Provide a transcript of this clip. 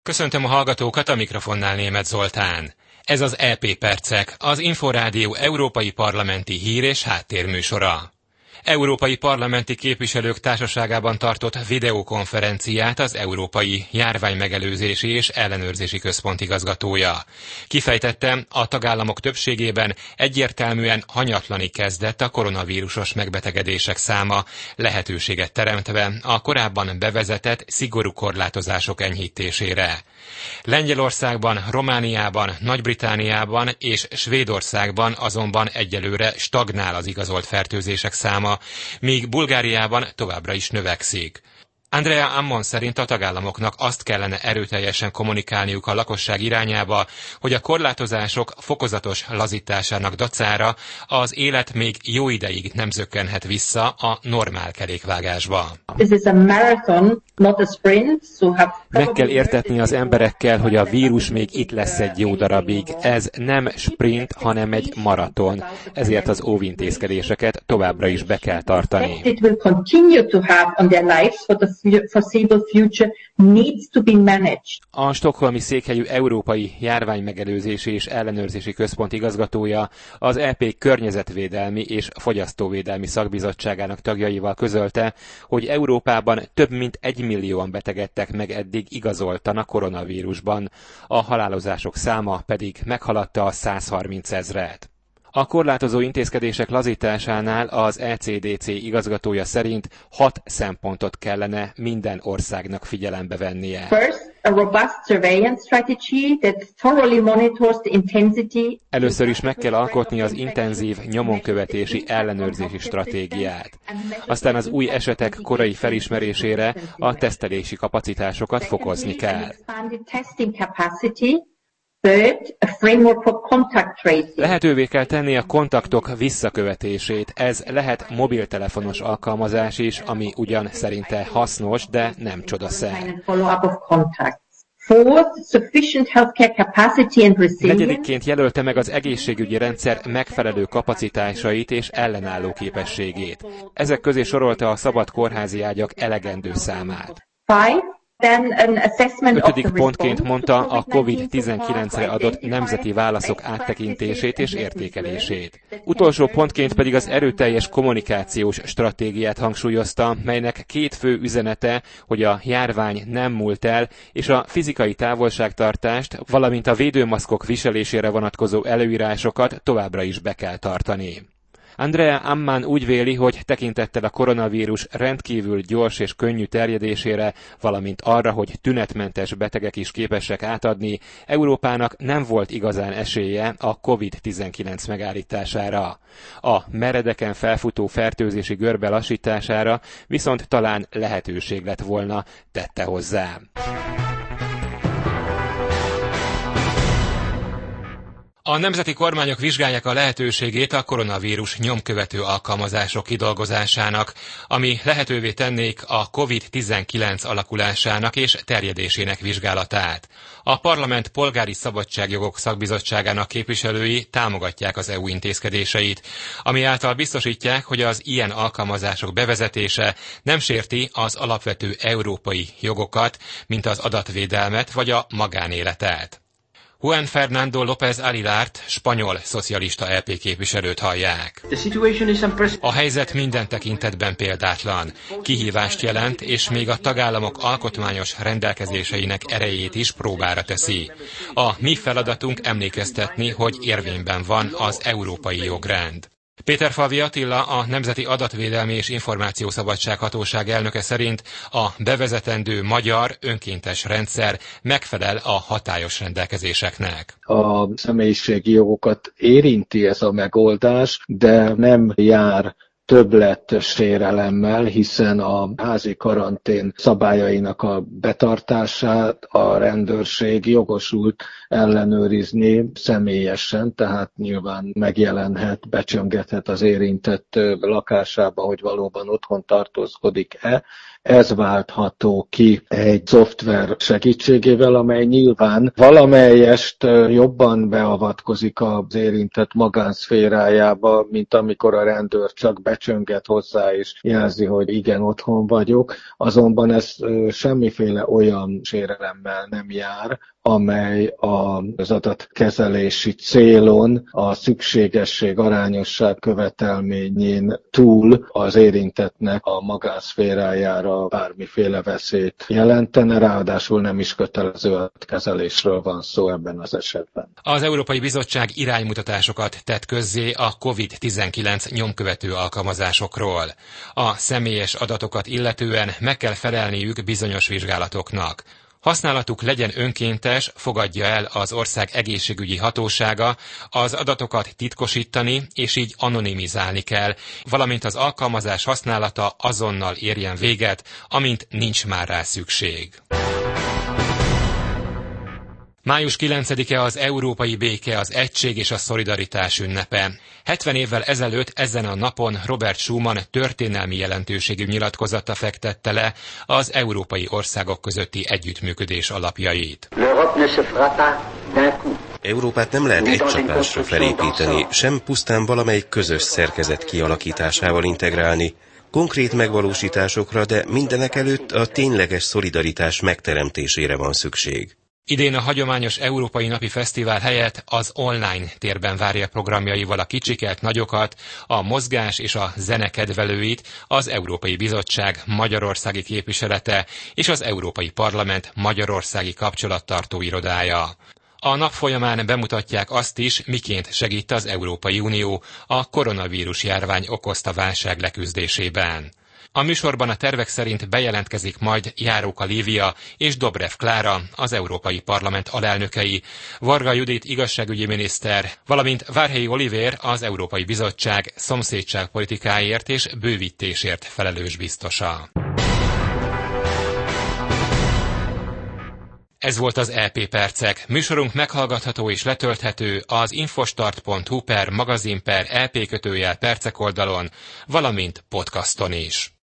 Köszöntöm a hallgatókat, a mikrofonnál Németh Zoltán. Ez az EP Percek, az Inforádió európai parlamenti hír- és háttérműsora. Európai parlamenti képviselők társaságában tartott videokonferenciát az Európai Járványmegelőzési és Ellenőrzési Központ igazgatója. Kifejtette, a tagállamok többségében egyértelműen hanyatlani kezdett a koronavírusos megbetegedések száma, lehetőséget teremtve a korábban bevezetett szigorú korlátozások enyhítésére. Lengyelországban, Romániában, Nagy-Britanniában és Svédországban azonban egyelőre stagnál az igazolt fertőzések száma, míg Bulgáriában továbbra is növekszik. Andrea Ammon szerint a tagállamoknak azt kellene erőteljesen kommunikálniuk a lakosság irányába, hogy a korlátozások fokozatos lazításának dacára az élet még jó ideig nem zökkenhet vissza a normál kerékvágásba. Meg kell értetni az emberekkel, hogy a vírus még itt lesz egy jó darabig. Ez nem sprint, hanem egy maraton. Ezért az óvintézkedéseket továbbra is be kell tartani. A stockholmi székhelyű Európai Járványmegelőzési és Ellenőrzési Központ igazgatója az EP Környezetvédelmi és Fogyasztóvédelmi Szakbizottságának tagjaival közölte, hogy Európában több mint 1 millióan betegedtek meg eddig igazoltan a koronavírusban, a halálozások száma pedig meghaladta a 130 000-et. A korlátozó intézkedések lazításánál az ECDC igazgatója szerint 6 szempontot kellene minden országnak figyelembe vennie. Először is meg kell alkotni az intenzív nyomonkövetési ellenőrzési stratégiát. Aztán az új esetek korai felismerésére a tesztelési kapacitásokat fokozni kell. Lehetővé kell tenni a kontaktok visszakövetését. Ez lehet mobiltelefonos alkalmazás is, ami ugyan szerinte hasznos, de nem csodaszer. Negyedikként jelölte meg az egészségügyi rendszer megfelelő kapacitásait és ellenálló képességét. Ezek közé sorolta a szabad kórházi ágyak elegendő számát. 5. pontként mondta a COVID-19-re adott nemzeti válaszok áttekintését és értékelését. Utolsó pontként pedig az erőteljes kommunikációs stratégiát hangsúlyozta, melynek 2 fő üzenete, hogy a járvány nem múlt el, és a fizikai távolságtartást, valamint a védőmaszkok viselésére vonatkozó előírásokat továbbra is be kell tartani. Andrea Ammann úgy véli, hogy tekintettel a koronavírus rendkívül gyors és könnyű terjedésére, valamint arra, hogy tünetmentes betegek is képesek átadni, Európának nem volt igazán esélye a COVID-19 megállítására. A meredeken felfutó fertőzési görbe lassítására viszont talán lehetőség lett volna, tette hozzá. A nemzeti kormányok vizsgálják a lehetőségét a koronavírus nyomkövető alkalmazások kidolgozásának, ami lehetővé tennék a COVID-19 alakulásának és terjedésének vizsgálatát. A Parlament Polgári Szabadságjogok Szakbizottságának képviselői támogatják az EU intézkedéseit, ami által biztosítják, hogy az ilyen alkalmazások bevezetése nem sérti az alapvető európai jogokat, mint az adatvédelmet vagy a magánéletet. Juan Fernando López Aguilárt, spanyol szocialista EP képviselőt hallják. A helyzet minden tekintetben példátlan. Kihívást jelent, és még a tagállamok alkotmányos rendelkezéseinek erejét is próbára teszi. A mi feladatunk emlékeztetni, hogy érvényben van az európai jogrend. Péterfalvi Attila, a Nemzeti Adatvédelmi és Információszabadság Hatóság elnöke szerint a bevezetendő magyar önkéntes rendszer megfelel a hatályos rendelkezéseknek. A személyiségi jogokat érinti ez a megoldás, de nem jár többlet sérelemmel, hiszen a házi karantén szabályainak a betartását a rendőrség jogosult ellenőrizni személyesen, tehát nyilván megjelenhet, becsöngethet az érintett lakásába, hogy valóban otthon tartózkodik-e. ez váltható ki egy szoftver segítségével, amely nyilván valamelyest jobban beavatkozik az érintett magánszférájába, mint amikor a rendőr csak becsönget hozzá és jelzi, hogy igen, otthon vagyok. Azonban ez semmiféle olyan sérelemmel nem jár, amely az adatkezelési célon a szükségesség, arányosság követelményén túl az érintettnek a magánszférájára bármiféle veszélyt jelentene, ráadásul nem is kötelező adatkezelésről van szó ebben az esetben. Az Európai Bizottság iránymutatásokat tett közzé a COVID-19 nyomkövető alkalmazásokról. A személyes adatokat illetően meg kell felelniük bizonyos vizsgálatoknak. Használatuk legyen önkéntes, fogadja el az ország egészségügyi hatósága, az adatokat titkosítani és így anonimizálni kell, valamint az alkalmazás használata azonnal érjen véget, amint nincs már rá szükség. Május 9-e az Európai Béke, az Egység és a Szolidaritás ünnepe. 70 évvel ezelőtt ezen a napon Robert Schuman történelmi jelentőségű nyilatkozata fektette le az európai országok közötti együttműködés alapjait. Európát nem lehet egy csapásra felépíteni, sem pusztán valamelyik közös szerkezet kialakításával integrálni, konkrét megvalósításokra, de mindenekelőtt a tényleges szolidaritás megteremtésére van szükség. Idén a hagyományos Európai Napi Fesztivál helyett az online térben várja programjaival a kicsiket, nagyokat, a mozgás és a zene kedvelőit az Európai Bizottság magyarországi képviselete és az Európai Parlament magyarországi kapcsolattartó irodája. A nap folyamán bemutatják azt is, miként segít az Európai Unió a koronavírus járvány okozta válság leküzdésében. A műsorban a tervek szerint bejelentkezik majd Járóka Lívia és Dobrev Klára, az Európai Parlament alelnökei, Varga Judit igazságügyi miniszter, valamint Várhelyi Olivér, az Európai Bizottság szomszédságpolitikáért és bővítésért felelős biztosa. Ez volt az EP Percek. Műsorunk meghallgatható és letölthető az infostart.hu/magazin/EP_percek oldalon, valamint podcaston is.